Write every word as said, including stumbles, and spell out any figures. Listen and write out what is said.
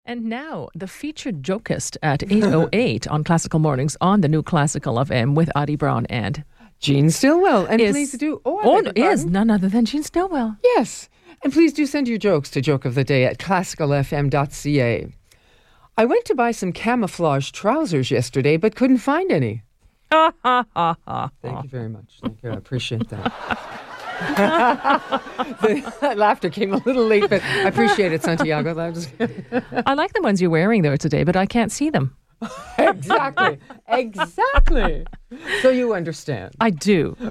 And now, the featured jokist at eight oh eight on Classical Mornings on the new Classical F M with Adi Brown and Gene Stillwell. And is, please do... Oh, I oh beg your is pardon. none other than Gene Stillwell. Yes. And please do send your jokes to joke of the day at classical f m dot c a. I went to buy some camouflage trousers yesterday, but couldn't find any. Thank you very much. Thank you. I appreciate that. The laughter came a little late, but I appreciate it, Santiago. That was- I like the ones you're wearing there today, but I can't see them. Exactly. Exactly. So you understand. I do.